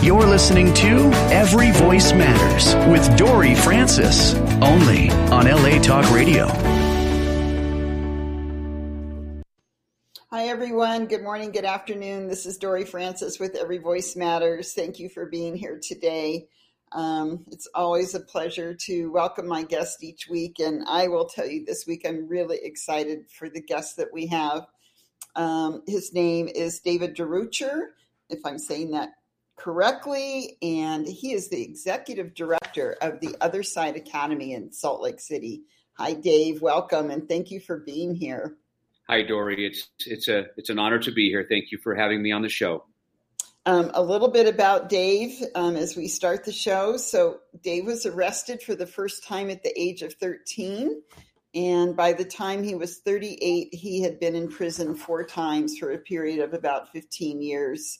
You're listening to Every Voice Matters with Dory Francis, only on LA Talk Radio. Hi, everyone. Good morning, good afternoon. This is Dory Francis with Every Voice Matters. Thank you for being here today. It's always a pleasure to welcome my guest each week, and I will tell you this week I'm really excited for the guest that we have. His name is David DeRucher, if I'm saying that correctly, and he is the executive director of the Other Side Academy in Salt Lake City. Hi, Dave. Welcome, and thank you for being here. Hi, Dory. It's an honor to be here. Thank you for having me on the show. A little bit about Dave as we start the show. So Dave was arrested for the first time at the age of 13. And by the time he was 38, he had been in prison 4 times for a period of about 15 years.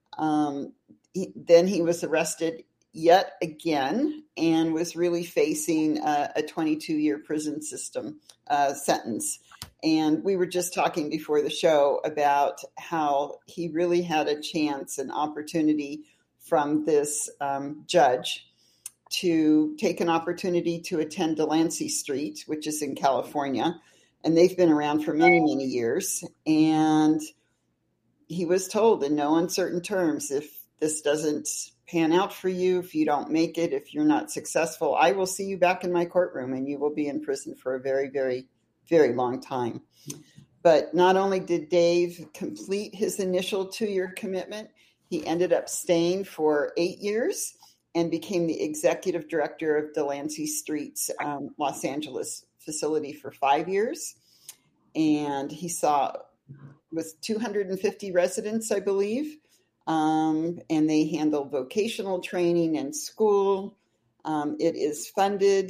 Then he was arrested yet again and was really facing a 22-year prison system sentence. And we were just talking before the show about how he really had a chance, an opportunity from this judge to take an opportunity to attend Delancey Street, which is in California. And they've been around for many, many years. And he was told in no uncertain terms, if this doesn't pan out for you, if you don't make it, if you're not successful, I will see you back in my courtroom and you will be in prison for a very, very, very long time. But not only did Dave complete his initial 2-year commitment, he ended up staying for 8 years and became the executive director of Delancey Street's Los Angeles facility for 5 years. And he saw with 250 residents, I believe, and they handle vocational training and school. It is funded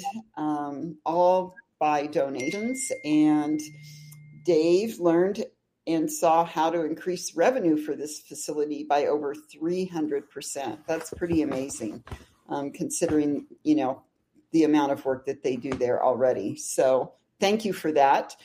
all by donations, and Dave learned and saw how to increase revenue for this facility by over 300%. That's pretty amazing, considering, the amount of work that they do there already. So thank you for that.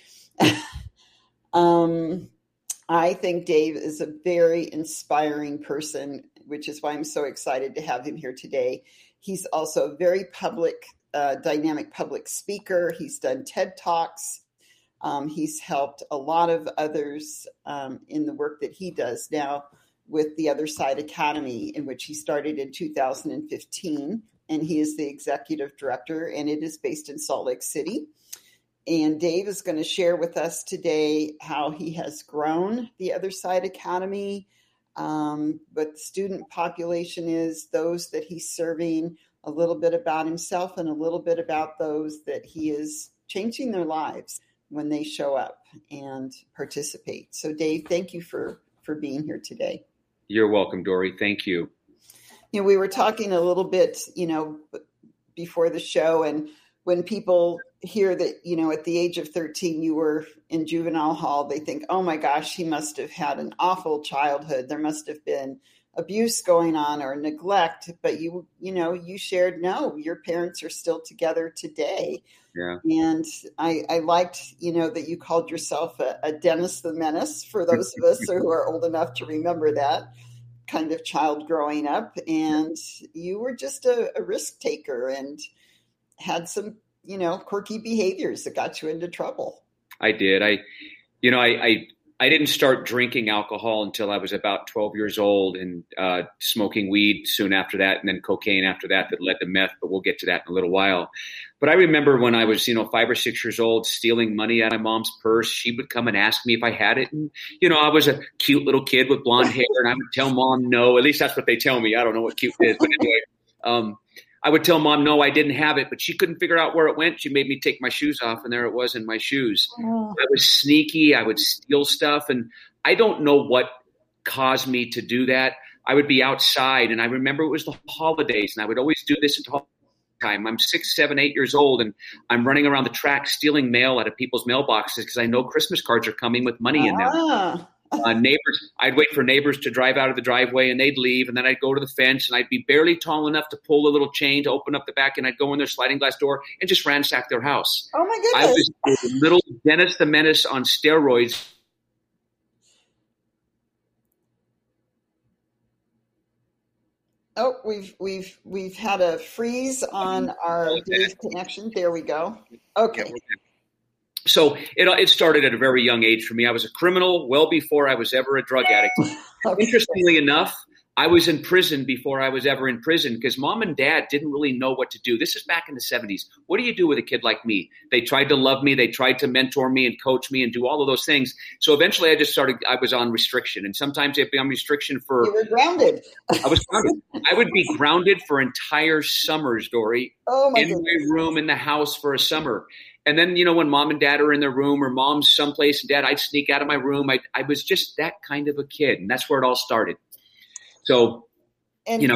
I think Dave is a very inspiring person, which is why I'm so excited to have him here today. He's also a very dynamic public speaker. He's done TED Talks. He's helped a lot of others in the work that he does now with the Other Side Academy, in which he started in 2015. And he is the executive director, and it is based in Salt Lake City. And Dave is going to share with us today how he has grown the Other Side Academy, what the student population is, those that he's serving, a little bit about himself, and a little bit about those that he is changing their lives when they show up and participate. So Dave, thank you for being here today. You're welcome, Dory. Thank you. We were talking a little bit, before the show, and when people hear that, at the age of 13, you were in juvenile hall, they think, oh my gosh, he must have had an awful childhood. There must have been abuse going on or neglect, but you shared, no, your parents are still together today. Yeah. And I liked, that you called yourself a Dennis the Menace, for those of us who are old enough to remember that kind of child growing up. And you were just a risk taker and had some, quirky behaviors that got you into trouble. I did. I didn't start drinking alcohol until I was about 12 years old, and smoking weed soon after that, and then cocaine after that led to meth, but we'll get to that in a little while. But I remember when I was, 5 or 6 years old, stealing money out of mom's purse. She would come and ask me if I had it. And, I was a cute little kid with blonde hair, and I would tell mom no. At least that's what they tell me. I don't know what cute is, but anyway. I would tell mom, no, I didn't have it, but she couldn't figure out where it went. She made me take my shoes off, and there it was in my shoes. Oh. I was sneaky. I would steal stuff, and I don't know what caused me to do that. I would be outside, and I remember it was the holidays, and I would always do this at time. I'm 6, 7, 8 years old, and I'm running around the track stealing mail out of people's mailboxes because I know Christmas cards are coming with money in them. Neighbors, I'd wait for neighbors to drive out of the driveway, and they'd leave, and then I'd go to the fence, and I'd be barely tall enough to pull a little chain to open up the back, and I'd go in their sliding glass door and just ransack their house. Oh my goodness! I was a little Dennis the Menace on steroids. Oh, we've had a freeze on our Dave connection. There we go. Okay. So it started at a very young age for me. I was a criminal well before I was ever a drug addict. Okay. Interestingly enough, I was in prison before I was ever in prison because mom and dad didn't really know what to do. This is back in the 70s. What do you do with a kid like me? They tried to love me. They tried to mentor me and coach me and do all of those things. So eventually I was on restriction. And sometimes I'd be on restriction for... You were grounded. I was grounded. I would be grounded for entire summers, Dory. Oh, my in goodness. my room in the house for a summer. And then, when mom and dad are in their room or mom's someplace and dad, I'd sneak out of my room. I was just that kind of a kid. And that's where it all started. So, and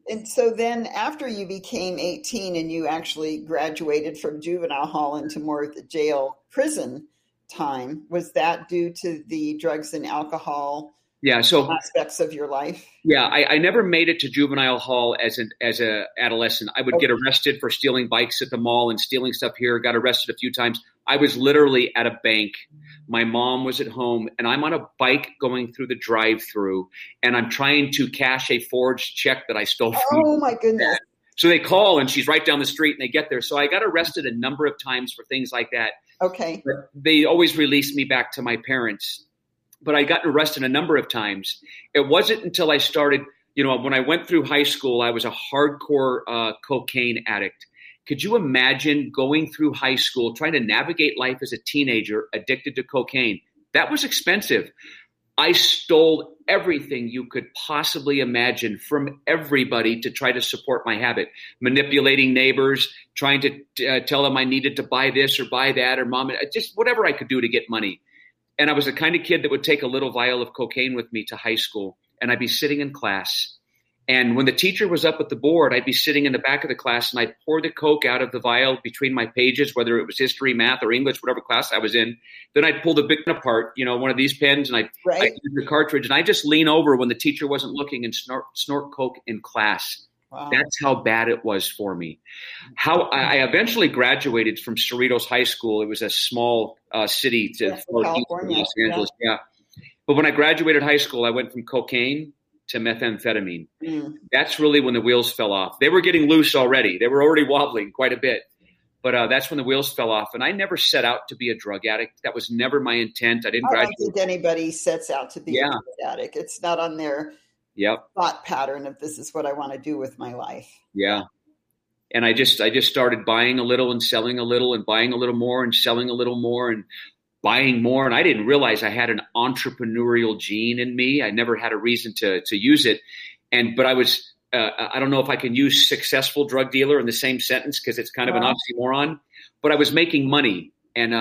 so then after you became 18 and you actually graduated from juvenile hall into more of the jail prison time, was that due to the drugs and alcohol aspects of your life? Yeah, I never made it to juvenile hall as a adolescent. I would get arrested for stealing bikes at the mall and stealing stuff here. Got arrested a few times. I was literally at a bank. My mom was at home, and I'm on a bike going through the drive-through, and I'm trying to cash a forged check that I stole from. Oh my goodness! So they call, and she's right down the street, and they get there. So I got arrested a number of times for things like that. Okay. But they always released me back to my parents. But I got arrested a number of times. It wasn't until I started, when I went through high school, I was a hardcore cocaine addict. Could you imagine going through high school, trying to navigate life as a teenager, addicted to cocaine? That was expensive. I stole everything you could possibly imagine from everybody to try to support my habit, manipulating neighbors, trying to tell them I needed to buy this or buy that or mom, just whatever I could do to get money. And I was the kind of kid that would take a little vial of cocaine with me to high school, and I'd be sitting in class. And when the teacher was up at the board, I'd be sitting in the back of the class, and I'd pour the Coke out of the vial between my pages, whether it was history, math, or English, whatever class I was in. Then I'd pull the big pen apart, one of these pens, and I'd use the cartridge, and I'd just lean over when the teacher wasn't looking and snort Coke in class. Wow. That's how bad it was for me. How I eventually graduated from Cerritos High School. It was a small city to California, Los Angeles. Yeah. But when I graduated high school, I went from cocaine to methamphetamine. That's really when the wheels fell off. They were getting loose already. They were already wobbling quite a bit. But that's when the wheels fell off. And I never set out to be a drug addict. That was never my intent. I didn't graduate. I don't think anybody sets out to be a drug addict. It's not on their thought pattern of this is what I want to do with my life. Yeah. And I just started buying a little and selling a little and buying a little more and selling a little more and buying more. And I didn't realize I had an entrepreneurial gene in me. I never had a reason to use it. But I was, I don't know if I can use successful drug dealer in the same sentence because it's kind of an oxymoron, but I was making money and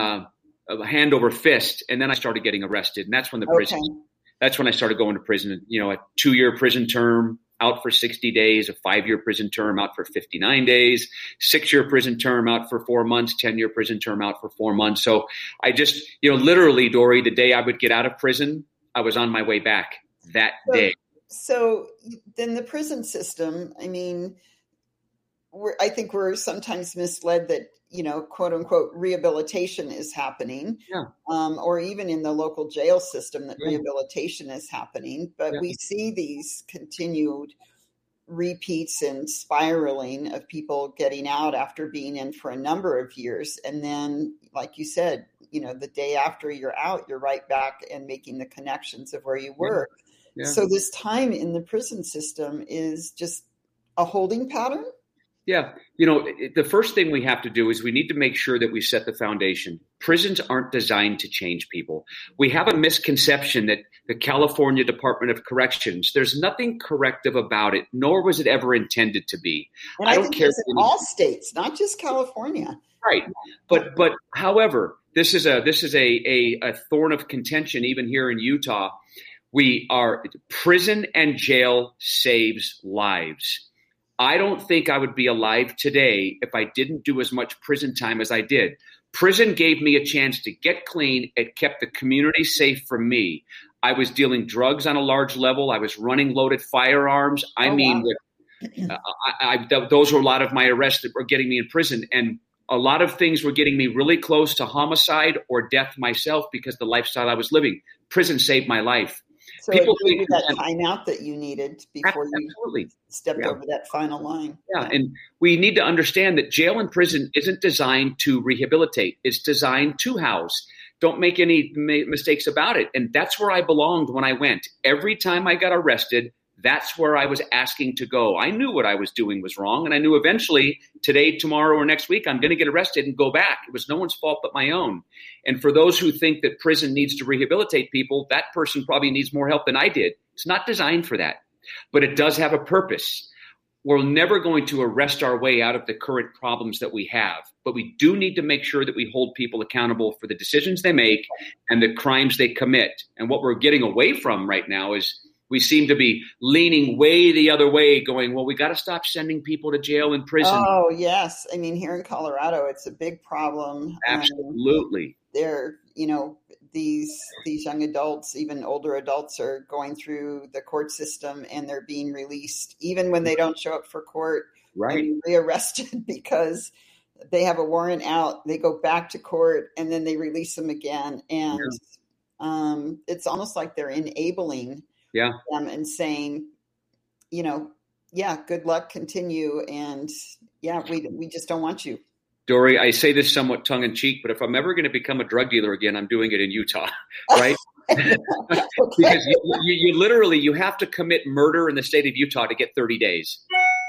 hand over fist. And then I started getting arrested. And that's when that's when I started going to prison, a 2-year prison term, out for 60 days, a 5-year prison term, out for 59 days, 6-year prison term, out for 4 months, 10-year prison term, out for 4 months. So I just, literally, Dory, the day I would get out of prison, I was on my way back that day. So then the prison system, I think we're sometimes misled that, quote unquote, rehabilitation is happening, or even in the local jail system that rehabilitation is happening. But we see these continued repeats and spiraling of people getting out after being in for a number of years. And then, like you said, the day after you're out, you're right back and making the connections of where you were. Yeah. So this time in the prison system is just a holding pattern. Yeah. The first thing we have to do is we need to make sure that we set the foundation. Prisons aren't designed to change people. We have a misconception that the California Department of Corrections, there's nothing corrective about it, nor was it ever intended to be. And I don't care in all states, not just California. Right. But however, this is a thorn of contention even here in Utah. Prison and jail saves lives. I don't think I would be alive today if I didn't do as much prison time as I did. Prison gave me a chance to get clean. It kept the community safe from me. I was dealing drugs on a large level. I was running loaded firearms. Those were a lot of my arrests that were getting me in prison. And a lot of things were getting me really close to homicide or death myself because of the lifestyle I was living. Prison saved my life. So it gave you that timeout that you needed before you stepped over that final line. Yeah, and we need to understand that jail and prison isn't designed to rehabilitate. It's designed to house. Don't make any mistakes about it. And that's where I belonged when I went. Every time I got arrested, that's where I was asking to go. I knew what I was doing was wrong, and I knew eventually today, tomorrow, or next week, I'm going to get arrested and go back. It was no one's fault but my own. And for those who think that prison needs to rehabilitate people, that person probably needs more help than I did. It's not designed for that, but it does have a purpose. We're never going to arrest our way out of the current problems that we have, but we do need to make sure that we hold people accountable for the decisions they make and the crimes they commit. And what we're getting away from right now is we seem to be leaning way the other way, going, well, we got to stop sending people to jail and prison. Oh, yes. I mean, here in Colorado, it's a big problem. Absolutely. These young adults, even older adults, are going through the court system and they're being released, even when they don't show up for court. Right. And rearrested because they have a warrant out. They go back to court and then they release them again. And it's almost like they're enabling them and saying, good luck, continue. And we just don't want you. Dory, I say this somewhat tongue in cheek, but if I'm ever going to become a drug dealer again, I'm doing it in Utah, right? Because you have to commit murder in the state of Utah to get 30 days.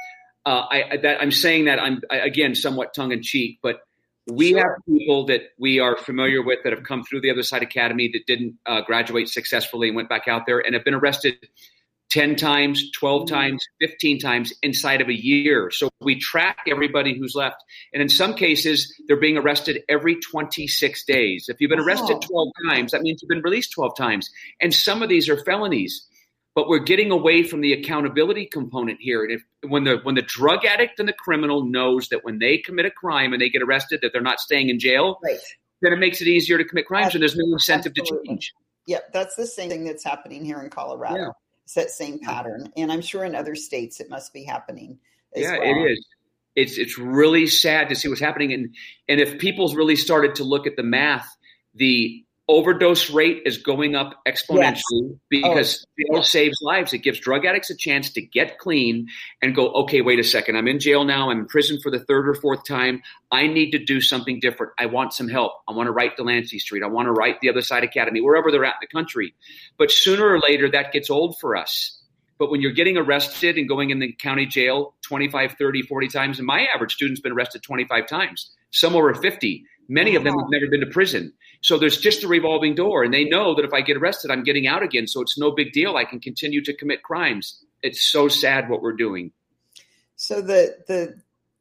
I'm saying that I'm again somewhat tongue in cheek, but we have people that we are familiar with that have come through the Other Side Academy that didn't graduate successfully and went back out there and have been arrested 10 times, 12 times, 15 times inside of a year. So we track everybody who's left. And in some cases, they're being arrested every 26 days. If you've been arrested 12 times, that means you've been released 12 times. And some of these are felonies. But we're getting away from the accountability component here. And when the drug addict and the criminal knows that when they commit a crime and they get arrested, that they're not staying in jail, then it makes it easier to commit crimes and there's no incentive to change. Yeah, that's the same thing that's happening here in Colorado. Yeah. It's that same pattern. And I'm sure in other states it must be happening as well. It is. It's really sad to see what's happening. And if people's really started to look at the math, the overdose rate is going up exponentially because jail saves lives. It gives drug addicts a chance to get clean and go, okay, wait a second. I'm in jail now. I'm in prison for the third or fourth time. I need to do something different. I want some help. I want to write Delancey Street. I want to write the Other Side Academy, wherever they're at in the country. But sooner or later, that gets old for us. But when you're getting arrested and going in the county jail 25, 30, 40 times, and my average student's been arrested 25 times, some over 50. Many of them have never been to prison. So there's just a revolving door. And they know that if I get arrested, I'm getting out again. So it's no big deal. I can continue to commit crimes. It's so sad what we're doing. So the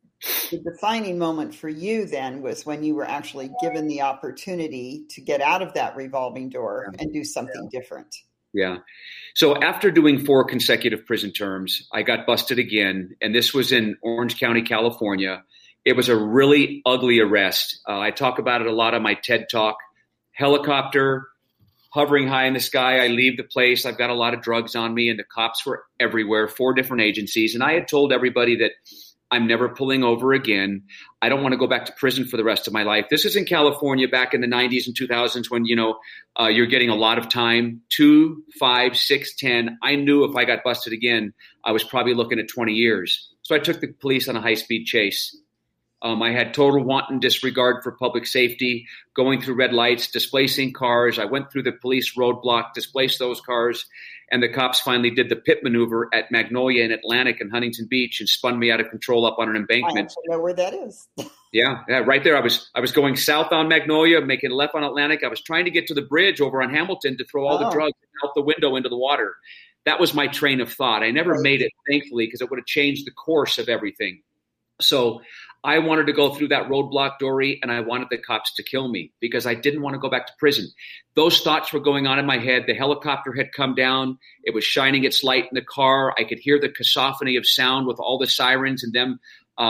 defining moment for you then was when you were actually given the opportunity to get out of that revolving door and do something different. Yeah. So after doing 4 consecutive prison terms, I got busted again. And this was in Orange County, California. It was a really ugly arrest. I talk about it a lot on my TED Talk. Helicopter hovering high in the sky. I leave the place. I've got a lot of drugs on me, and the cops were everywhere, 4 different agencies. And I had told everybody that I'm never pulling over again. I don't want to go back to prison for the rest of my life. This is in California back in the 90s and 2000s when, you're getting a lot of time, 2, 5, 6, 10. I knew if I got busted again, I was probably looking at 20 years. So I took the police on a high-speed chase. I had total wanton disregard for public safety, going through red lights, displacing cars. I went through the police roadblock, displaced those cars, and the cops finally did the pit maneuver at Magnolia and Atlantic and Huntington Beach and spun me out of control up on an embankment. I actually know where that is. Yeah, right there. I was going south on Magnolia, making left on Atlantic. I was trying to get to the bridge over on Hamilton to throw all the drugs out the window into the water. That was my train of thought. I never made it, thankfully, because it would have changed the course of everything. So I wanted to go through that roadblock, Dory, and I wanted the cops to kill me because I didn't want to go back to prison. Those thoughts were going on in my head. The helicopter had come down. It was shining its light in the car. I could hear the cacophony of sound with all the sirens and them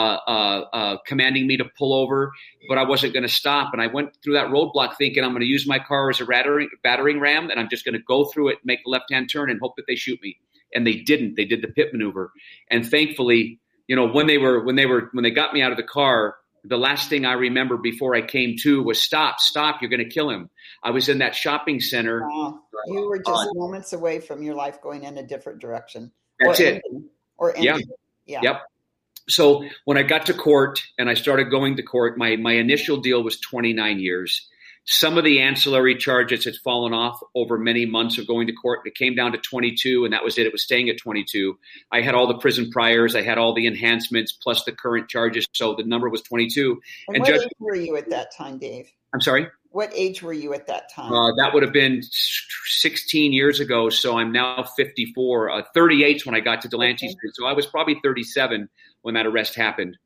commanding me to pull over, but I wasn't going to stop. And I went through that roadblock thinking I'm going to use my car as a battering ram, and I'm just going to go through it, make the left-hand turn, and hope that they shoot me. And they didn't. They did the pit maneuver. And thankfully, when they got me out of the car, the last thing I remember before I came to was stop, you're going to kill him. I was in that shopping center. Wow. You were just moments away from your life going in a different direction. That's it. Yeah. Yep. So when I got to court and I started going to court, my initial deal was 29 years. Some of the ancillary charges had fallen off over many months of going to court. It came down to 22, and that was it. It was staying at 22. I had all the prison priors. I had all the enhancements plus the current charges. So the number was 22. And what age were you at that time, Dave? I'm sorry? What age were you at that time? That would have been 16 years ago. So I'm now 54. 38 when I got to Delancey Street. So I was probably 37 when that arrest happened.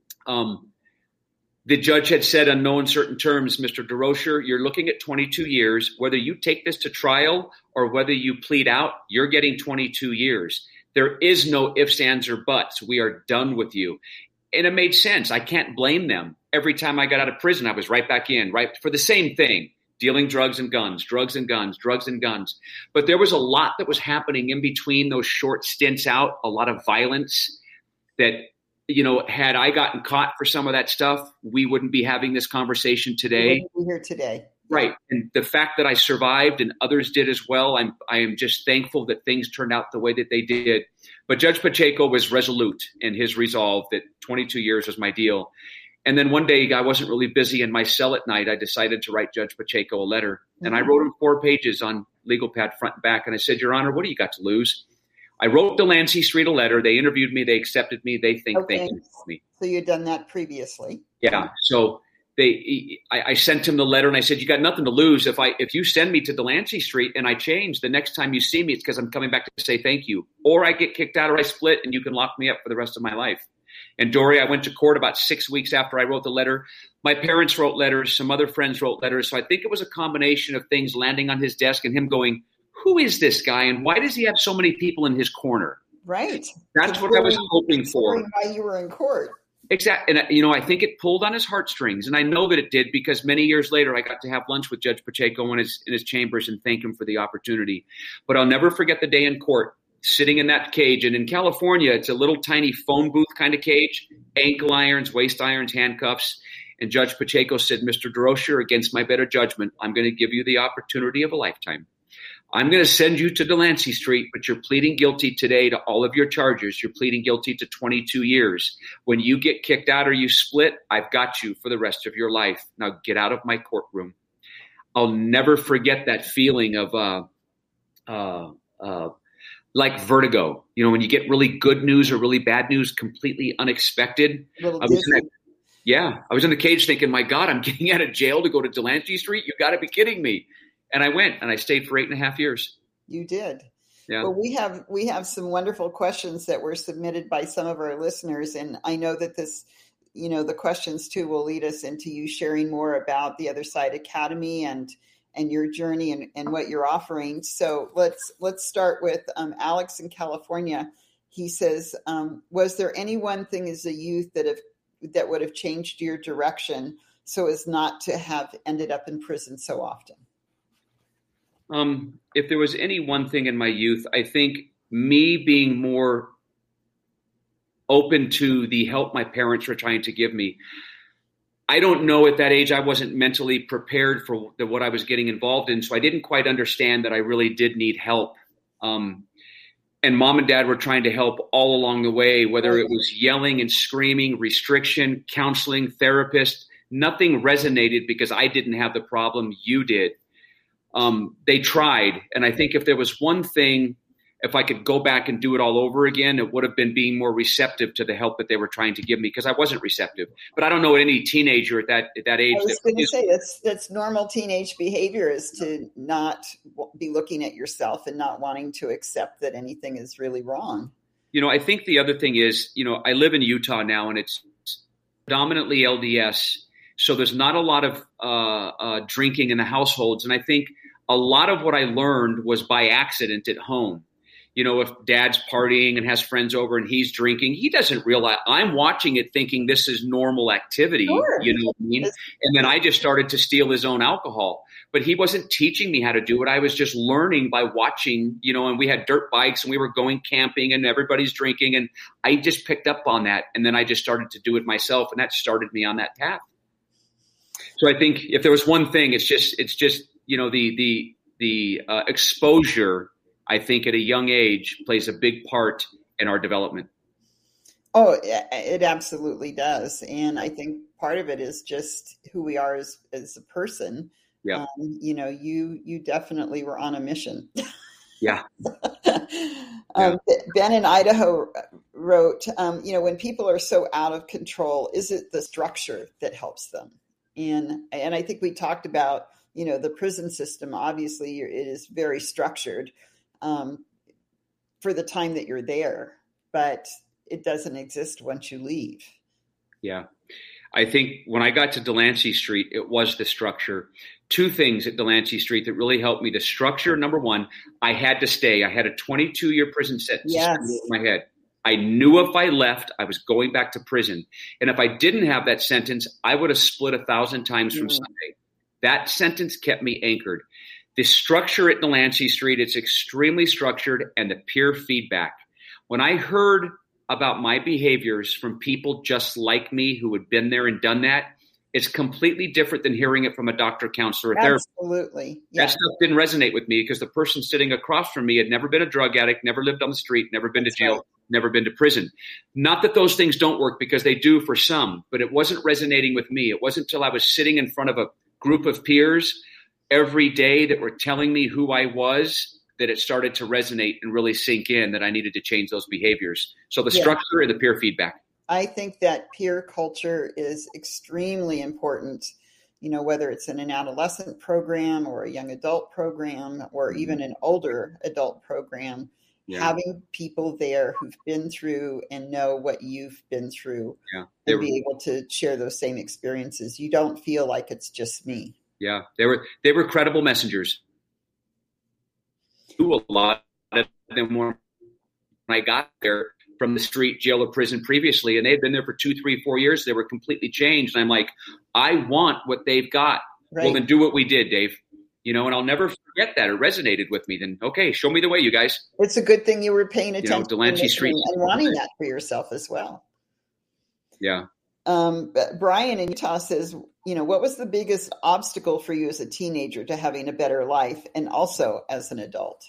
The judge had said on no uncertain terms, Mr. DeRocher, you're looking at 22 years. Whether you take this to trial or whether you plead out, you're getting 22 years. There is no ifs, ands, or buts. We are done with you. And it made sense. I can't blame them. Every time I got out of prison, I was right back in, right, for the same thing, dealing drugs and guns. But there was a lot that was happening in between those short stints out, a lot of violence that, had I gotten caught for some of that stuff, we wouldn't be having this conversation today. We wouldn't be here today. Right. And the fact that I survived and others did as well, I am just thankful that things turned out the way that they did. But Judge Pacheco was resolute in his resolve that 22 years was my deal. And then one day I wasn't really busy in my cell at night. I decided to write Judge Pacheco a letter. And I wrote him 4 pages on legal pad front and back. And I said, Your Honor, what do you got to lose? I wrote Delancey Street a letter. They interviewed me. They accepted me. They think they can help me. So you'd done that previously. Yeah. So I sent him the letter and I said, you got nothing to lose. If you send me to Delancey Street and I change, the next time you see me, it's because I'm coming back to say thank you. Or I get kicked out or I split and you can lock me up for the rest of my life. And Dory, I went to court about 6 weeks after I wrote the letter. My parents wrote letters. Some other friends wrote letters. So I think it was a combination of things landing on his desk and him going, who is this guy and why does he have so many people in his corner? Right. That's what I was hoping for. Why you were in court. Exactly. And, I think it pulled on his heartstrings. And I know that it did because many years later, I got to have lunch with Judge Pacheco in his chambers and thank him for the opportunity. But I'll never forget the day in court, sitting in that cage. And in California, it's a little tiny phone booth kind of cage, ankle irons, waist irons, handcuffs. And Judge Pacheco said, Mr. DeRocher, against my better judgment, I'm going to give you the opportunity of a lifetime. I'm going to send you to Delancey Street, but you're pleading guilty today to all of your charges. You're pleading guilty to 22 years. When you get kicked out or you split, I've got you for the rest of your life. Now get out of my courtroom. I'll never forget that feeling of like vertigo. When you get really good news or really bad news, completely unexpected. I was in the cage thinking, my God, I'm getting out of jail to go to Delancey Street. You got to be kidding me. And I went and I stayed for 8.5 years. You did. Yeah. Well, we have some wonderful questions that were submitted by some of our listeners. And I know that this, the questions too will lead us into you sharing more about the Other Side Academy and your journey and what you're offering. So let's start with Alex in California. He says, was there any one thing as a youth that would have changed your direction so as not to have ended up in prison so often? If there was any one thing in my youth, I think me being more open to the help my parents were trying to give me. I don't know, at that age, I wasn't mentally prepared for what I was getting involved in. So I didn't quite understand that I really did need help. And mom and dad were trying to help all along the way, whether it was yelling and screaming, restriction, counseling, therapist. Nothing resonated because I didn't have the problem. You did. They tried. And I think if there was one thing, if I could go back and do it all over again, it would have been being more receptive to the help that they were trying to give me because I wasn't receptive. But I don't know any teenager at that age. I was going to say that's normal teenage behavior is to not be looking at yourself and not wanting to accept that anything is really wrong. I think the other thing is, I live in Utah now and it's predominantly LDS. So there's not a lot of drinking in the households. And I think a lot of what I learned was by accident at home. if dad's partying and has friends over and he's drinking, he doesn't realize I'm watching it thinking this is normal activity. Sure. You know what I mean? And then I just started to steal his own alcohol. But he wasn't teaching me how to do it. I was just learning by watching, and we had dirt bikes and we were going camping and everybody's drinking. And I just picked up on that. And then I just started to do it myself. And that started me on that path. So I think if there was one thing, it's just the exposure, I think at a young age plays a big part in our development. Oh, it absolutely does. And I think part of it is just who we are as a person. Yeah. You definitely were on a mission. Yeah. Ben in Idaho wrote, when people are so out of control, is it the structure that helps them? And I think we talked about, the prison system. Obviously, it is very structured for the time that you're there, but it doesn't exist once you leave. Yeah. I think when I got to Delancey Street, it was the structure. Two things at Delancey Street that really helped me. The structure, number one, I had to stay. I had a 22-year prison sentence in my head. I knew if I left, I was going back to prison. And if I didn't have that sentence, I would have split 1,000 times from Sunday. That sentence kept me anchored. The structure at Delancey Street, it's extremely structured, and the peer feedback. When I heard about my behaviors from people just like me who had been there and done that, it's completely different than hearing it from a doctor, counselor, or therapist. Absolutely. Yeah. That stuff didn't resonate with me because the person sitting across from me had never been a drug addict, never lived on the street, never been to jail, never been to prison. Not that those things don't work, because they do for some, but it wasn't resonating with me. It wasn't until I was sitting in front of a group of peers every day that were telling me who I was that it started to resonate and really sink in that I needed to change those behaviors. So the structure and the peer feedback. I think that peer culture is extremely important, whether it's in an adolescent program or a young adult program or even an older adult program, having people there who've been through and know what you've been through and be able to share those same experiences. You don't feel like it's just me. Yeah, they were credible messengers. A lot of them were when I got there from the street, jail, or prison previously, and they'd been there for 2, 3, 4 years. They were completely changed. And I'm like, I want what they've got. Right. Well, then do what we did, Dave. And I'll never forget that. It resonated with me. Then, okay, show me the way, you guys. It's a good thing you were paying attention Delancey Street and wanting that for yourself as well. Yeah. Brian in Utah says, what was the biggest obstacle for you as a teenager to having a better life and also as an adult?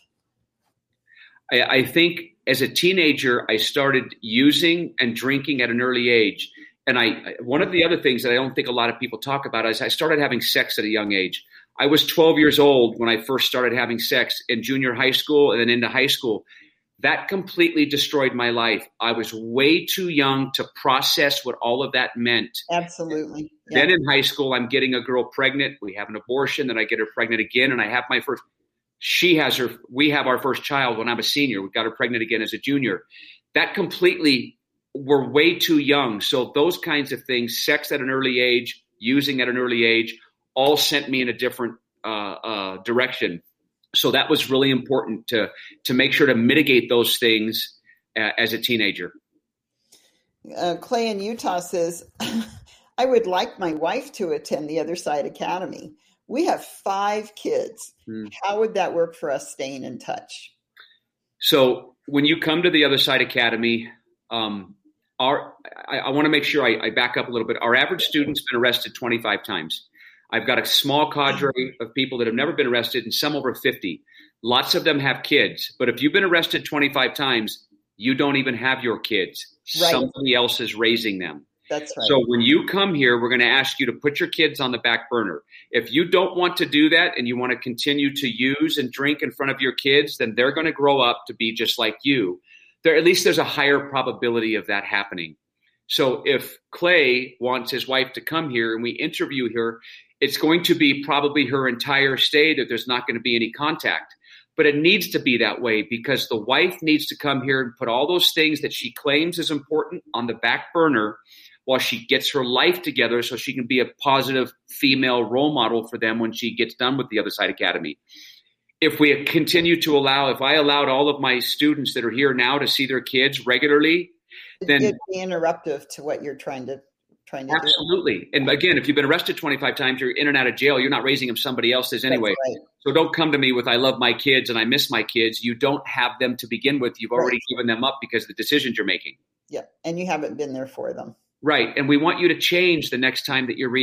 I think as a teenager, I started using and drinking at an early age. And one of the other things that I don't think a lot of people talk about is I started having sex at a young age. I was 12 years old when I first started having sex in junior high school and then into high school. That completely destroyed my life. I was way too young to process what all of that meant. Absolutely. Yeah. Then in high school, I'm getting a girl pregnant. We have an abortion. Then I get her pregnant again. And I have my first, we have our first child when I'm a senior. We got her pregnant again as a junior. That completely, we're way too young. So those kinds of things, sex at an early age, using at an early age, all sent me in a different direction. So that was really important to make sure to mitigate those things as a teenager. Clay in Utah says, I would like my wife to attend the Other Side Academy. We have 5 kids. How would that work for us staying in touch? So when you come to the Other Side Academy, I want to make sure I back up a little bit. Our average student's been arrested 25 times. I've got a small cadre of people that have never been arrested and some over 50. Lots of them have kids. But if you've been arrested 25 times, you don't even have your kids. Right. Somebody else is raising them. That's right. So when you come here, we're going to ask you to put your kids on the back burner. If you don't want to do that and you want to continue to use and drink in front of your kids, then they're going to grow up to be just like you. At least there's a higher probability of that happening. So if Clay wants his wife to come here and we interview her, it's going to be probably her entire stay that there's not going to be any contact. But it needs to be that way because the wife needs to come here and put all those things that she claims is important on the back burner while she gets her life together so she can be a positive female role model for them when she gets done with the Other Side Academy. if we continue to if I allowed all of my students that are here now to see their kids regularly, then it'd be interruptive to what you're trying to absolutely. Do. And again, if you've been arrested 25 times, you're in and out of jail. You're not raising them somebody else's anyway. Right. So don't come to me with, I love my kids and I miss my kids. You don't have them to begin with. You've already given them up because of the decisions you're making. Yeah. And you haven't been there for them. Right. And we want you to change the next time that you're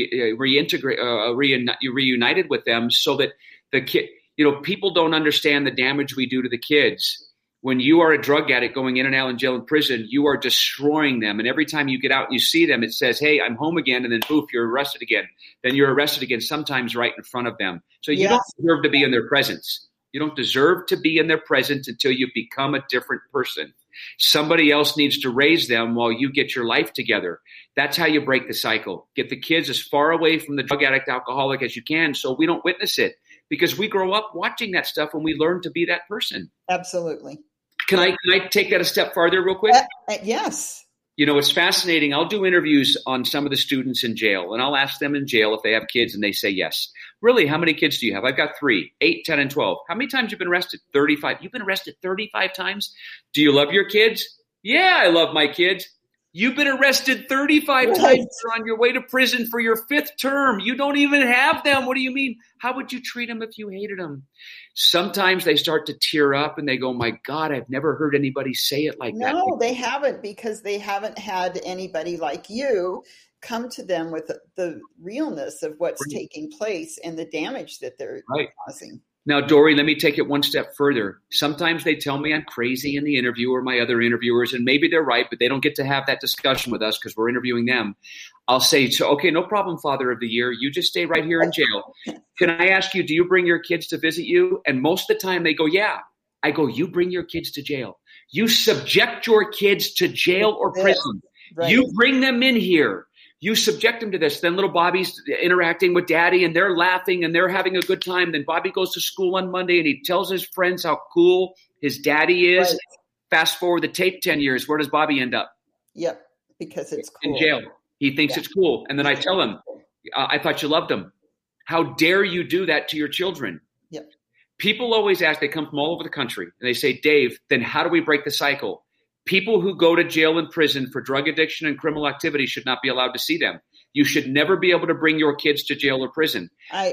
you're reunited with them, so that the kid, people don't understand the damage we do to the kids. When you are a drug addict going in and out in jail and prison, you are destroying them. And every time you get out and you see them, it says, hey, I'm home again. And then poof, you're arrested again. Then you're arrested again, sometimes right in front of them. So you don't deserve to be in their presence. You don't deserve to be in their presence until you become a different person. Somebody else needs to raise them while you get your life together. That's how you break the cycle. Get the kids as far away from the drug addict, alcoholic as you can, so we don't witness it. Because we grow up watching that stuff when we learn to be that person. Absolutely. Can I take that a step farther real quick? Yes. It's fascinating. I'll do interviews on some of the students in jail, and I'll ask them in jail if they have kids, and they say yes. Really, how many kids do you have? I've got 3, 8, 10, and 12. How many times have you been arrested? 35. You've been arrested 35 times? Do you love your kids? Yeah, I love my kids. You've been arrested 35 times. You're on your way to prison for your 5th term. You don't even have them. What do you mean? How would you treat them if you hated them? Sometimes they start to tear up and they go, my God, I've never heard anybody say it like that. No, they haven't, because they haven't had anybody like you come to them with the realness of what's taking place and the damage that they're causing. Now, Dory, let me take it one step further. Sometimes they tell me I'm crazy in the interview, or my other interviewers, and maybe they're right, but they don't get to have that discussion with us because we're interviewing them. I'll say, okay, no problem, Father of the Year. You just stay right here in jail. Can I ask you, do you bring your kids to visit you? And most of the time they go, yeah. I go, you bring your kids to jail. You subject your kids to jail or prison. Right. You bring them in here. You subject them to this. Then little Bobby's interacting with Daddy, and they're laughing, and they're having a good time. Then Bobby goes to school on Monday, and he tells his friends how cool his daddy is. Right. Fast forward the tape 10 years. Where does Bobby end up? Yep, because it's cool. In jail. He thinks it's cool. And then I tell him, I thought you loved him. How dare you do that to your children? Yep. People always ask, they come from all over the country, and they say, Dave, then how do we break the cycle? People who go to jail and prison for drug addiction and criminal activity should not be allowed to see them. You should never be able to bring your kids to jail or prison.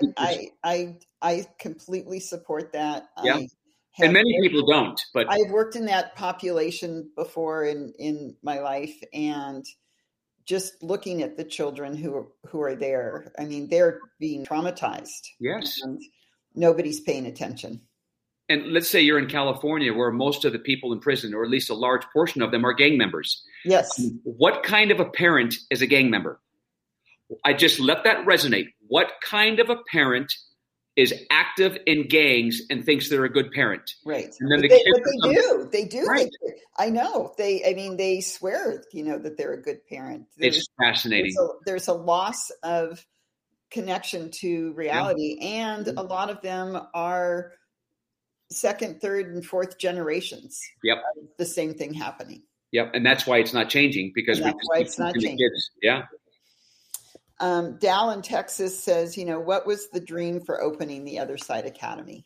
I completely support that. Yeah. And many people don't. But I've worked in that population before in my life, and just looking at the children who are there, I mean, they're being traumatized. Yes. And nobody's paying attention. And let's say you're in California, where most of the people in prison, or at least a large portion of them, are gang members. Yes. What kind of a parent is a gang member? I just let that resonate. What kind of a parent is active in gangs and thinks they're a good parent? Right. And then they do. Right. I know. They swear, that they're a good parent. It's fascinating. There's a loss of connection to reality, and a lot of them are second, third, and fourth generations. Yep. The same thing happening. Yep. And that's why it's not changing, because it's not changing. Kids. Yeah. Dal in Texas says, what was the dream for opening the Other Side Academy?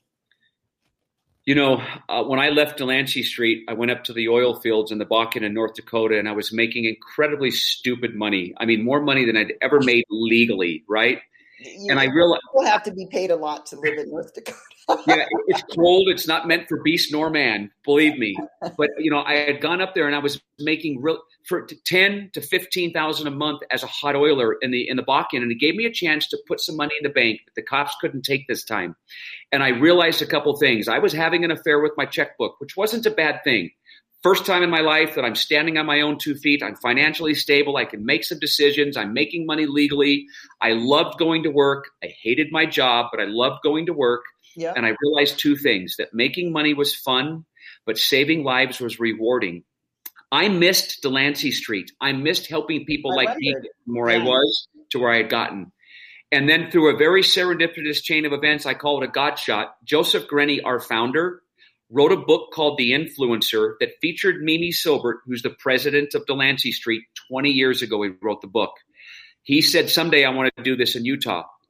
When I left Delancey Street, I went up to the oil fields in the Bakken in North Dakota, and I was making incredibly stupid money. I mean, more money than I'd ever made legally, right? And I realized people have to be paid a lot to live in North Dakota. Yeah, it's cold. It's not meant for beast nor man, believe me. But I had gone up there and I was making for $10,000 to $15,000 a month as a hot oiler in the Bakken, and it gave me a chance to put some money in the bank that the cops couldn't take this time. And I realized a couple things. I was having an affair with my checkbook, which wasn't a bad thing. First time in my life that I'm standing on my own 2 feet. I'm financially stable. I can make some decisions. I'm making money legally. I loved going to work. I hated my job, but I loved going to work. Yeah. And I realized 2 things: that making money was fun, but saving lives was rewarding. I missed Delancey Street. I missed helping people like me from where I was to where I had gotten. And then through a very serendipitous chain of events, I call it a God shot. Joseph Grenny, our founder, wrote a book called The Influencer that featured Mimi Silbert, who's the president of Delancey Street. 20 years ago, he wrote the book. He said, someday I want to do this in Utah.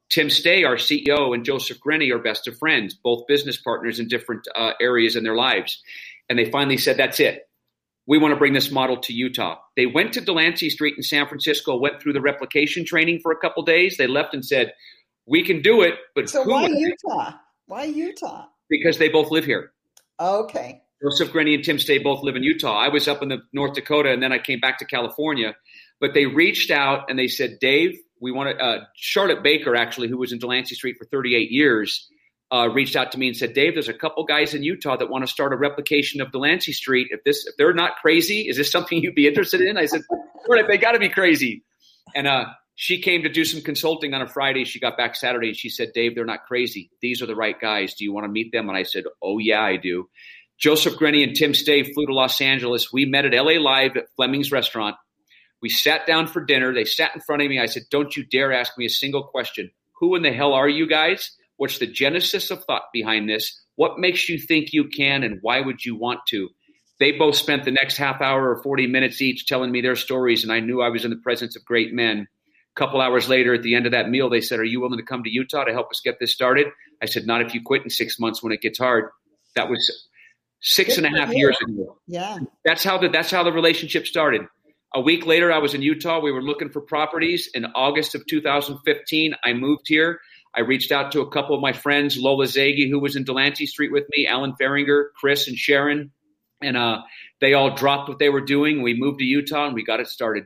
Tim Stay, our CEO, and Joseph Grenny are best of friends, both business partners in different areas in their lives. And they finally said, that's it. We want to bring this model to Utah. They went to Delancey Street in San Francisco, went through the replication training for a couple of days. They left and said, we can do it, but so why Utah? Why Utah? Because they both live here. Okay. Joseph Grenny and Tim Stay both live in Utah. I was up in the North Dakota, and then I came back to California. But they reached out and they said, Dave, we want to Charlotte Baker, actually, who was in Delancey Street for 38 years, reached out to me and said, Dave, there's a couple guys in Utah that want to start a replication of Delancey Street. If they're not crazy, is this something you'd be interested in? I said, they got to be crazy. And she came to do some consulting on a Friday. She got back Saturday and she said, Dave, they're not crazy. These are the right guys. Do you want to meet them? And I said, oh, yeah, I do. Joseph Grenny and Tim Stay flew to Los Angeles. We met at LA Live at Fleming's Restaurant. We sat down for dinner. They sat in front of me. I said, don't you dare ask me a single question. Who in the hell are you guys? What's the genesis of thought behind this? What makes you think you can, and why would you want to? They both spent the next half hour or 40 minutes each telling me their stories, and I knew I was in the presence of great men. A couple hours later, at the end of that meal, they said, are you willing to come to Utah to help us get this started? I said, not if you quit in 6 months when it gets hard. That was 6.5 years ago. Yeah. That's how the relationship started. A week later, I was in Utah. We were looking for properties. In August of 2015, I moved here. I reached out to a couple of my friends, Lola Zaghi, who was in Delancey Street with me, Alan Feringer, Chris, and Sharon. And they all dropped what they were doing. We moved to Utah, and we got it started.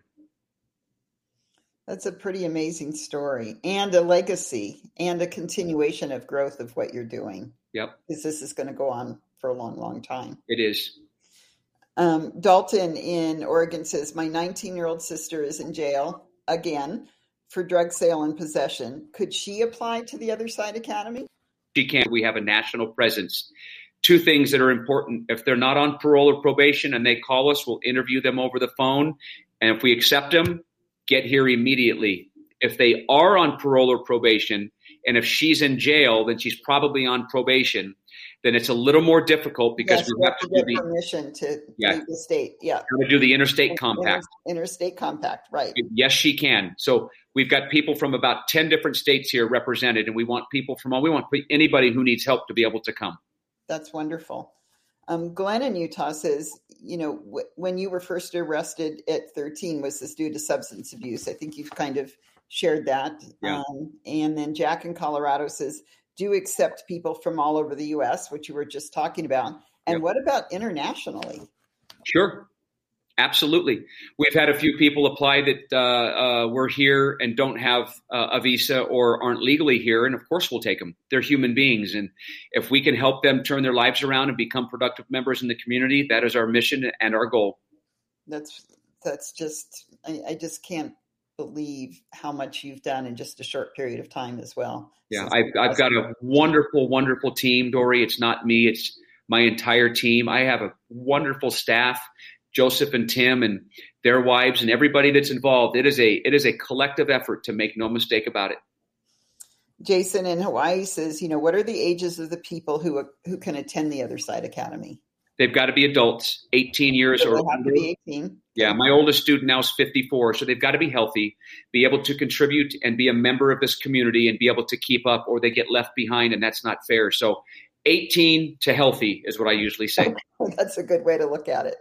That's a pretty amazing story, and a legacy, and a continuation of growth of what you're doing. Yep. Because this is going to go on for a long, long time. It is. Dalton in Oregon says, my 19-year-old sister is in jail again for drug sale and possession. Could she apply to the Other Side Academy? She can. We have a national presence. Two things that are important. If they're not on parole or probation and they call us, we'll interview them over the phone. And if we accept them, get here immediately. If they are on parole or probation, and if she's in jail, then she's probably on probation. Then it's a little more difficult because we have to get permission to leave the state. Yeah. We have to do the interstate compact. Interstate compact, right. Yes, she can. So we've got people from about 10 different states here represented, and we want anybody who needs help to be able to come. That's wonderful. Glenn in Utah says, when you were first arrested at 13, was this due to substance abuse? I think you've kind of shared that. Yeah. And then Jack in Colorado says, do accept people from all over the U.S., which you were just talking about. And What about internationally? Sure. Absolutely. We've had a few people apply that were here and don't have a visa or aren't legally here. And of course, we'll take them. They're human beings. And if we can help them turn their lives around and become productive members in the community, that is our mission and our goal. That's just, I just can't believe how much you've done in just a short period of time as well. Yeah, I've got a wonderful, wonderful team, Dory. It's not me. It's my entire team. I have a wonderful staff, Joseph and Tim and their wives and everybody that's involved. It is a collective effort, to make no mistake about it. Jason in Hawaii says, what are the ages of the people who can attend the Other Side Academy? They've got to be adults, 18 years or older. They have to be 18. Yeah, my oldest student now is 54, so they've got to be healthy, be able to contribute and be a member of this community and be able to keep up, or they get left behind, and that's not fair. So 18 to healthy is what I usually say. That's a good way to look at it.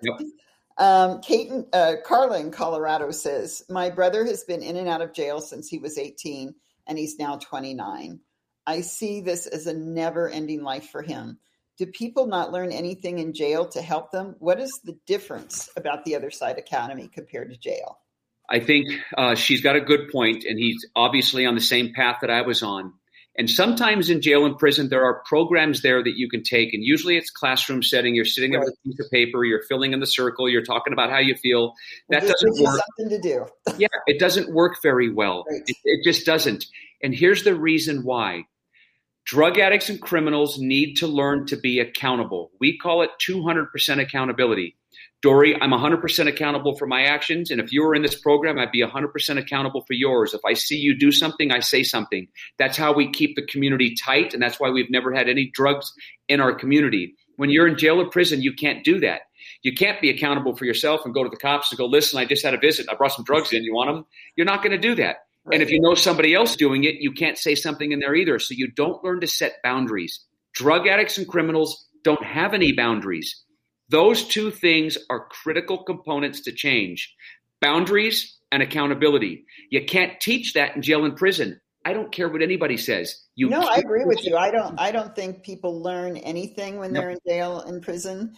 Yep. Carla in Colorado says, my brother has been in and out of jail since he was 18, and he's now 29. I see this as a never-ending life for him. Do people not learn anything in jail to help them? What is the difference about the Other Side Academy compared to jail? I think she's got a good point, and he's obviously on the same path that I was on. And sometimes in jail and prison, there are programs there that you can take, and usually it's classroom setting. You're sitting there with a piece of paper, you're filling in the circle, you're talking about how you feel. That doesn't work. Something to do. Yeah, it doesn't work very well. Right. It just doesn't. And here's the reason why. Drug addicts and criminals need to learn to be accountable. We call it 200% accountability. Dory, I'm 100% accountable for my actions. And if you were in this program, I'd be 100% accountable for yours. If I see you do something, I say something. That's how we keep the community tight. And that's why we've never had any drugs in our community. When you're in jail or prison, you can't do that. You can't be accountable for yourself and go to the cops and go, listen, I just had a visit. I brought some drugs in. You want them? You're not going to do that. And if you know somebody else doing it, you can't say something in there either. So you don't learn to set boundaries. Drug addicts and criminals don't have any boundaries. Those two things are critical components to change. Boundaries and accountability. You can't teach that in jail and prison. I don't care what anybody says. I agree with you. I don't think people learn anything when they're in jail and prison.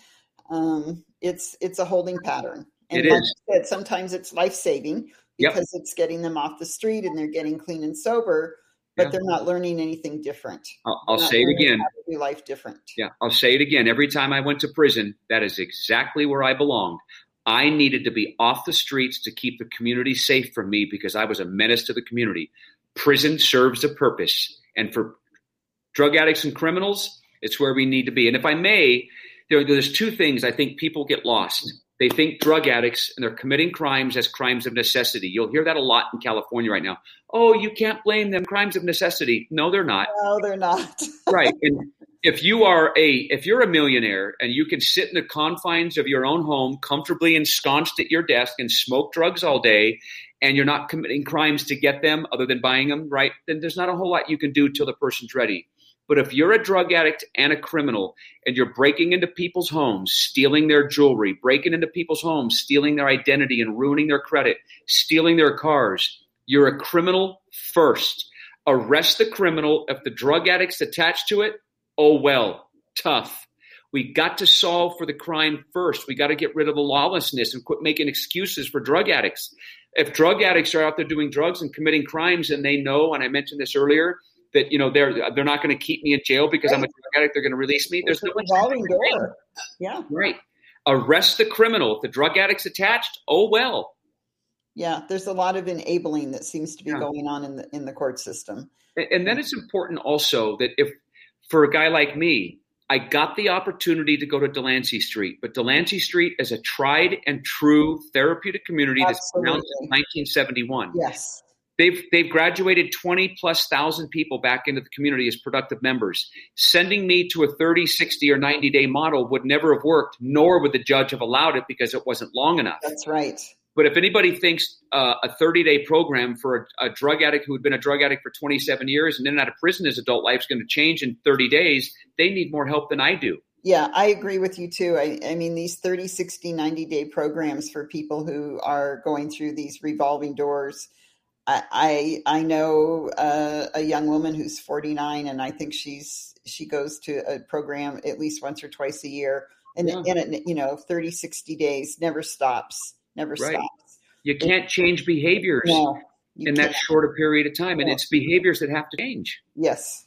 It's a holding pattern. And it like is. you said, sometimes it's life-saving because it's getting them off the street and they're getting clean and sober, but they're not learning anything different. I'll say it again. How to do life different. Yeah, I'll say it again. Every time I went to prison, that is exactly where I belonged. I needed to be off the streets to keep the community safe from me because I was a menace to the community. Prison serves a purpose. And for drug addicts and criminals, it's where we need to be. And if I may, there's two things I think people get lost. They think drug addicts and they're committing crimes as crimes of necessity. You'll hear that a lot in California right now. Oh, you can't blame them. Crimes of necessity. No, they're not. No, they're not. Right. And if you're a millionaire and you can sit in the confines of your own home, comfortably ensconced at your desk and smoke drugs all day, and you're not committing crimes to get them other than buying them, right, then there's not a whole lot you can do till the person's ready. But if you're a drug addict and a criminal and you're breaking into people's homes, stealing their jewelry, breaking into people's homes, stealing their identity and ruining their credit, stealing their cars, you're a criminal first. Arrest the criminal. If the drug addict's attached to it, oh, well, tough. We got to solve for the crime first. We got to get rid of the lawlessness and quit making excuses for drug addicts. If drug addicts are out there doing drugs and committing crimes and they know, and I mentioned this earlier, that they're not going to keep me in jail because I'm a drug addict, they're going to release me. There's no revolving door. Yeah. Right. Arrest the criminal. If the drug addict's attached, oh well. Yeah, there's a lot of enabling that seems to be going on in the court system. And then it's important also that if for a guy like me, I got the opportunity to go to Delancey Street, but Delancey Street is a tried and true therapeutic community that's been around since 1971. Yes. They've graduated 20,000+ people back into the community as productive members. Sending me to a 30, 60, or 90-day model would never have worked, nor would the judge have allowed it because it wasn't long enough. That's right. But if anybody thinks a 30-day program for a drug addict who had been a drug addict for 27 years and in and out of prison his adult life is going to change in 30 days, they need more help than I do. Yeah, I agree with you too. I mean, these 30, 60, 90-day programs for people who are going through these revolving doors. I know a young woman who's 49, and I think she goes to a program at least once or twice a year, and in 30, 60 days, never stops. You can't change behaviors in that shorter period of time, and it's behaviors that have to change. Yes.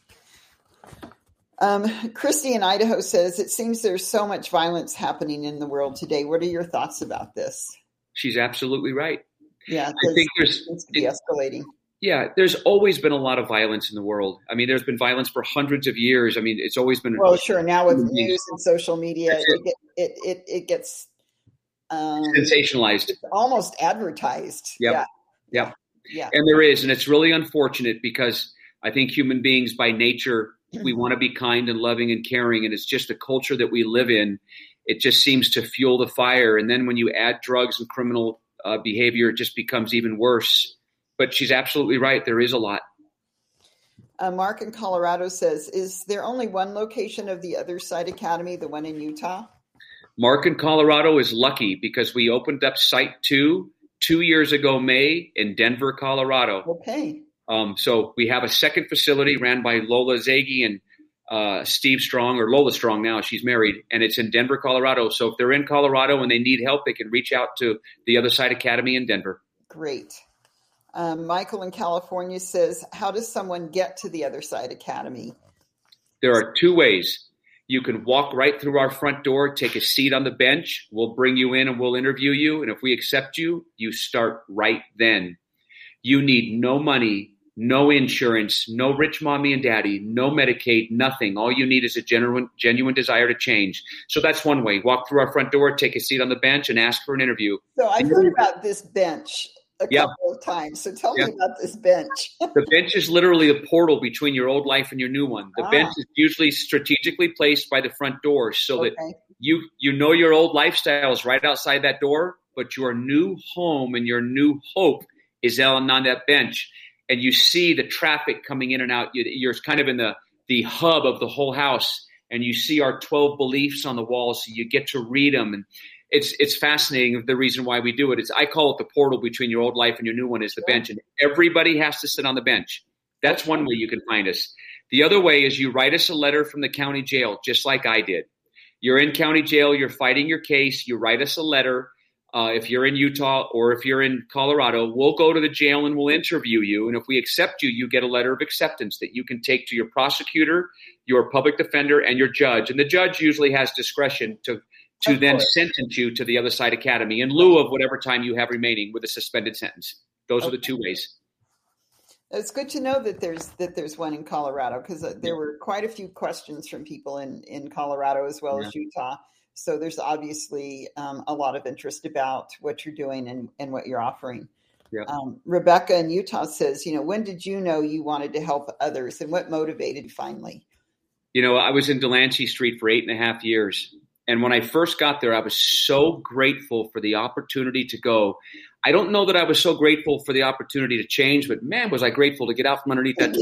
Christy in Idaho says, it seems there's so much violence happening in the world today. What are your thoughts about this? She's absolutely right. Yeah, I think it's de-escalating. Yeah, there's always been a lot of violence in the world. I mean, there's been violence for hundreds of years. I mean, it's always been. Well, sure. Now with news and social media, it gets sensationalized. It's almost advertised. Yep. Yeah. And there is, and it's really unfortunate because I think human beings by nature, we want to be kind and loving and caring, and it's just the culture that we live in. It just seems to fuel the fire, and then when you add drugs and criminal behavior, it just becomes even worse. But she's absolutely right. There is a lot. Mark in Colorado says, is there only one location of the Other Side Academy, the one in Utah? Mark in Colorado is lucky because we opened up Site 2 years ago, May, in Denver, Colorado. Okay. So we have a second facility ran by Lola Zagi and Steve Strong, or Lola Strong now, she's married, and it's in Denver, Colorado. So if they're in Colorado and they need help, they can reach out to the Other Side Academy in Denver. Great. Michael in California says, how does someone get to the Other Side Academy? There are two ways. You can walk right through our front door, take a seat on the bench. We'll bring you in and we'll interview you. And if we accept you, you start right then. You need no money, no insurance, no rich mommy and daddy, no Medicaid, nothing. All you need is a genuine desire to change. So that's one way. Walk through our front door, take a seat on the bench, and ask for an interview. So I've heard about this bench a couple of times. So tell me about this bench. The bench is literally the portal between your old life and your new one. The bench is usually strategically placed by the front door so that you know your old lifestyle is right outside that door, but your new home and your new hope is on that bench. and you see the traffic coming in and out. You're kind of in the hub of the whole house, and you see our 12 beliefs on the wall, so you get to read them. And it's fascinating. The reason why we do it is I call it the portal between your old life and your new one is the bench, and everybody has to sit on the bench. That's one way you can find us. The other way is you write us a letter from the county jail, just like I did. You're in county jail, you're fighting your case, you write us a letter. If you're in Utah or if you're in Colorado, we'll go to the jail and we'll interview you. And if we accept you, you get a letter of acceptance that you can take to your prosecutor, your public defender, and your judge. And the judge usually has discretion to then sentence you to the Other Side Academy in lieu of whatever time you have remaining with a suspended sentence. Those are the two ways. It's good to know that there's one in Colorado, because there were quite a few questions from people in Colorado as well as Utah. So there's obviously a lot of interest about what you're doing and what you're offering. Yeah. Rebecca in Utah says, when did you know you wanted to help others, and what motivated you finally? I was in Delancey Street for 8.5 years. And when I first got there, I was so grateful for the opportunity to go. I don't know that I was so grateful for the opportunity to change, but man, was I grateful to get out from underneath that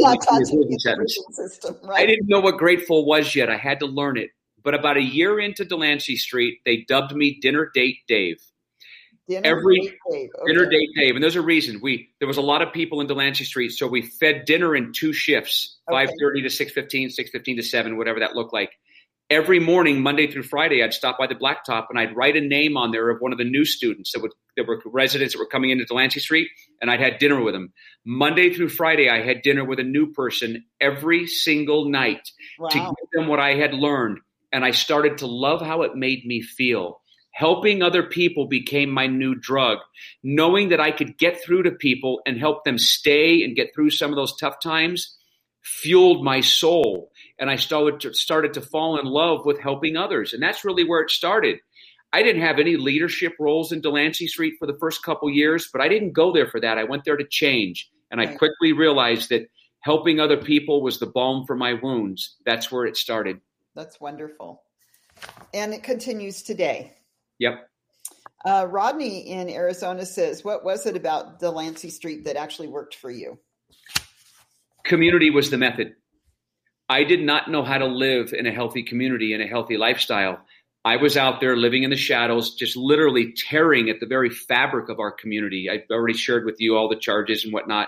system. Right? I didn't know what grateful was yet. I had to learn it. But about a year into Delancey Street, they dubbed me Dinner Date Dave. Dinner Date Dave. And there's a reason. There was a lot of people in Delancey Street, so we fed dinner in 2 shifts, 5:30 to 6:15, 6:15 to 7, whatever that looked like. Every morning, Monday through Friday, I'd stop by the Blacktop and I'd write a name on there of one of the new students that were residents that were coming into Delancey Street, and I'd had dinner with them. Monday through Friday, I had dinner with a new person every single night to give them what I had learned. And I started to love how it made me feel. Helping other people became my new drug. Knowing that I could get through to people and help them stay and get through some of those tough times fueled my soul. And I started to fall in love with helping others. And that's really where it started. I didn't have any leadership roles in Delancey Street for the first couple years, but I didn't go there for that. I went there to change. And I quickly realized that helping other people was the balm for my wounds. That's where it started. That's wonderful. And it continues today. Yep. Rodney in Arizona says, what was it about Delancey Street that actually worked for you? Community was the method. I did not know how to live in a healthy community and a healthy lifestyle. I was out there living in the shadows, just literally tearing at the very fabric of our community. I've already shared with you all the charges and whatnot.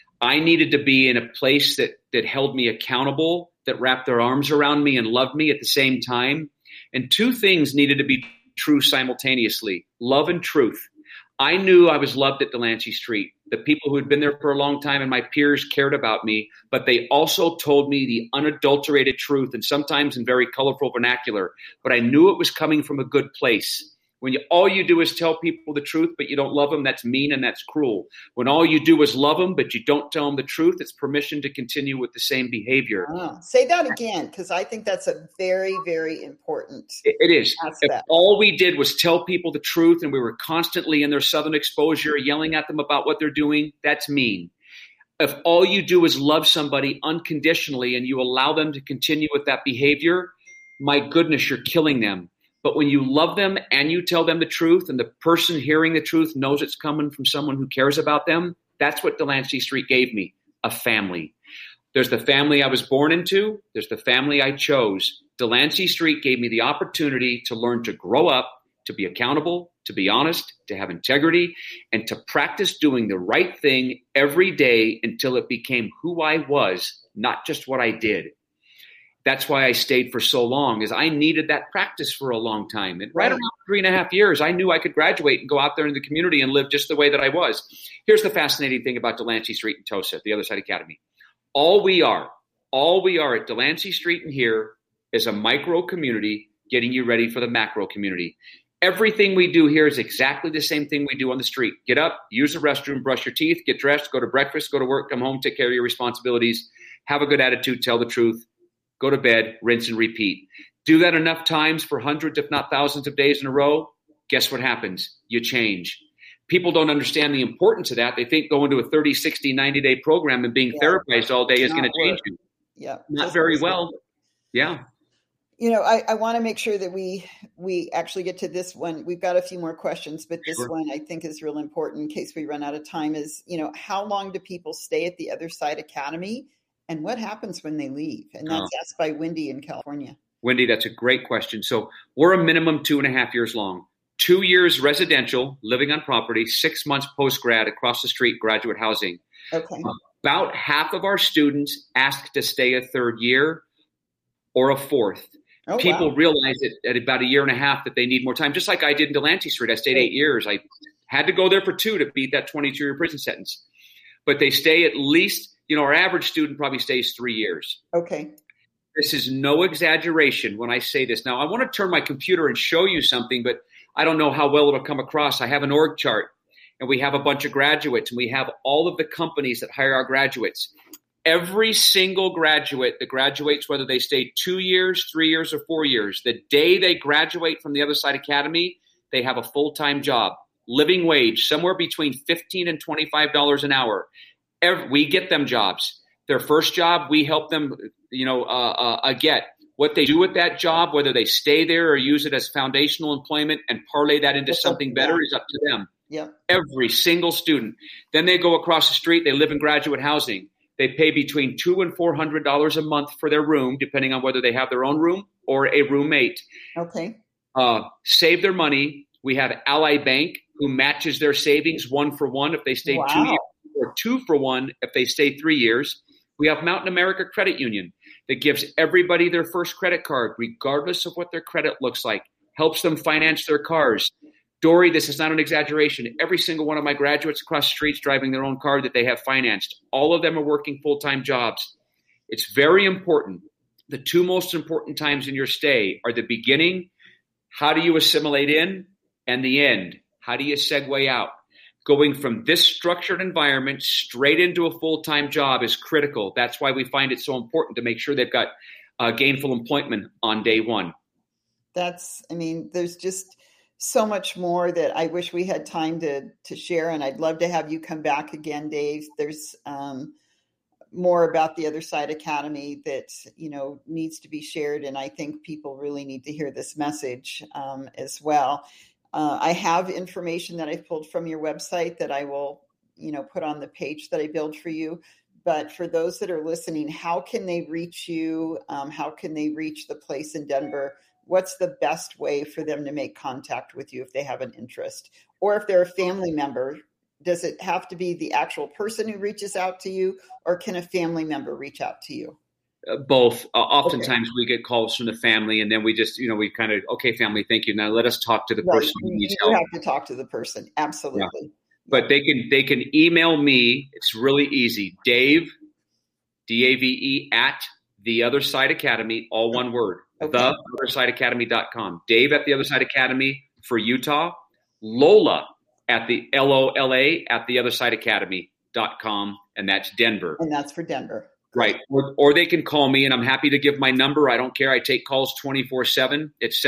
I needed to be in a place that held me accountable, that wrapped their arms around me and loved me at the same time. And 2 things needed to be true simultaneously: love and truth. I knew I was loved at Delancey Street. The people who had been there for a long time and my peers cared about me, but they also told me the unadulterated truth, and sometimes in very colorful vernacular. But I knew it was coming from a good place. When all you do is tell people the truth, but you don't love them, that's mean and that's cruel. When all you do is love them, but you don't tell them the truth, it's permission to continue with the same behavior. Say that again, because I think that's a very, very important It is. aspect. If all we did was tell people the truth and we were constantly in their southern exposure, yelling at them about what they're doing, that's mean. If all you do is love somebody unconditionally and you allow them to continue with that behavior, my goodness, you're killing them. But when you love them and you tell them the truth and the person hearing the truth knows it's coming from someone who cares about them, that's what Delancey Street gave me, a family. There's the family I was born into. There's the family I chose. Delancey Street gave me the opportunity to learn to grow up, to be accountable, to be honest, to have integrity, and to practice doing the right thing every day until it became who I was, not just what I did. That's why I stayed for so long, is I needed that practice for a long time. And right around 3.5 years, I knew I could graduate and go out there in the community and live just the way that I was. Here's the fascinating thing about Delancey Street and Tosa, the Other Side Academy. All we are at Delancey Street and here is a micro community getting you ready for the macro community. Everything we do here is exactly the same thing we do on the street. Get up, use the restroom, brush your teeth, get dressed, go to breakfast, go to work, come home, take care of your responsibilities, have a good attitude, tell the truth. Go to bed, rinse and repeat. Do that enough times for hundreds, if not thousands of days in a row, guess what happens? You change. People don't understand the importance of that. They think going to a 30, 60, 90-day program and being therapized all day is going to change you. Yeah. Not very well. Yeah. I want to make sure that we actually get to this one. We've got a few more questions, but this one I think is real important in case we run out of time is, how long do people stay at the Other Side Academy and what happens when they leave? And that's asked by Wendy in California. Wendy, that's a great question. So we're a minimum 2.5 years long, 2 years residential, living on property, 6 months post-grad, across the street, graduate housing. Okay. About half of our students ask to stay a third year or a fourth. People realize at about 1.5 years that they need more time, just like I did in Delancey Street. I stayed 8 years. I had to go there for 2 to beat that 22-year prison sentence. But they stay at least, our average student probably stays 3 years. Okay. This is no exaggeration when I say this. Now, I want to turn my computer and show you something, but I don't know how well it'll come across. I have an org chart, and we have a bunch of graduates, and we have all of the companies that hire our graduates. Every single graduate that graduates, whether they stay 2 years, 3 years, or 4 years, the day they graduate from the Other Side Academy, they have a full-time job, living wage, somewhere between $15 and $25 an hour. We get them jobs. Their first job, we help them, get. What they do with that job, whether they stay there or use it as foundational employment and parlay that into something better, is up to them. Yeah. Every single student. Then they go across the street. They live in graduate housing. They pay between $200 and $400 a month for their room, depending on whether they have their own room or a roommate. Okay. Save their money. We have Ally Bank, who matches their savings 1-for-1 if they stay 2 years, or 2-for-1 if they stay 3 years. We have Mountain America Credit Union that gives everybody their first credit card, regardless of what their credit looks like, helps them finance their cars. Dory, this is not an exaggeration. Every single one of my graduates across the streets driving their own car that they have financed. All of them are working full-time jobs. It's very important. The 2 most important times in your stay are the beginning, how do you assimilate in, and the end, how do you segue out? Going from this structured environment straight into a full-time job is critical. That's why we find it so important to make sure they've got gainful employment on day one. There's just so much more that I wish we had time to share, and I'd love to have you come back again, Dave. There's more about the Other Side Academy that needs to be shared, and I think people really need to hear this message as well. I have information that I've pulled from your website that I will put on the page that I build for you. But for those that are listening, how can they reach you? How can they reach the place in Denver? What's the best way for them to make contact with you if they have an interest? Or if they're a family member, does it have to be the actual person who reaches out to you, or can a family member reach out to you? Both. Oftentimes we get calls from the family, and then we just, we kind of, okay, family, thank you. Now let us talk to the person who needs help. You have to talk to the person. Absolutely. Yeah. But they can email me. It's really easy. Dave, DAVE, at The Other Side Academy, all one word. Okay. TheOtherSideAcademy.com. Dave at The Other Side Academy for Utah. Lola at the LOLA at TheOtherSideAcademy.com, and that's Denver. And that's for Denver. Right. Or they can call me, and I'm happy to give my number. I don't care. I take calls 24/7. It's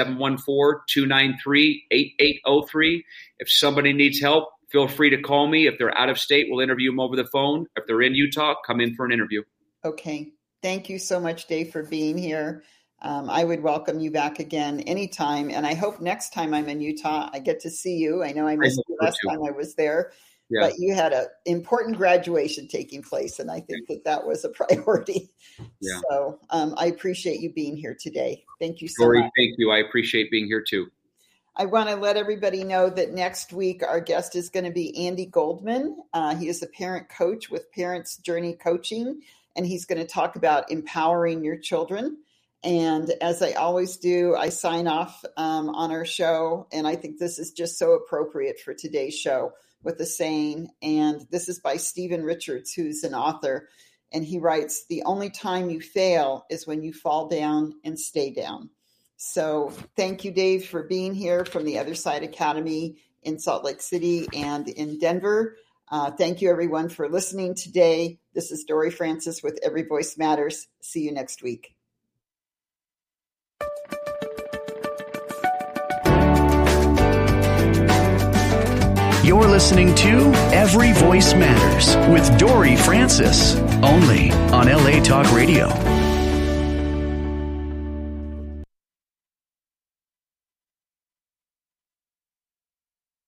714-293-8803. If somebody needs help, feel free to call me. If they're out of state, we'll interview them over the phone. If they're in Utah, come in for an interview. Okay. Thank you so much, Dave, for being here. I would welcome you back again anytime. And I hope next time I'm in Utah, I get to see you. I know I missed you last time I was there, but you had an important graduation taking place. And I think that was a priority. Yeah. So I appreciate you being here today. Thank you so much. Thank you. I appreciate being here too. I want to let everybody know that next week our guest is going to be Andy Goldman. He is a parent coach with Parents Journey Coaching, and he's going to talk about empowering your children. And as I always do, I sign off on our show, and I think this is just so appropriate for today's show with a saying, and this is by Stephen Richards, who's an author, and he writes, "The only time you fail is when you fall down and stay down." So thank you, Dave, for being here from the Other Side Academy in Salt Lake City and in Denver. Thank you, everyone, for listening today. This is Dory Francis with Every Voice Matters. See you next week. You're listening to Every Voice Matters with Dory Francis, only on LA Talk Radio.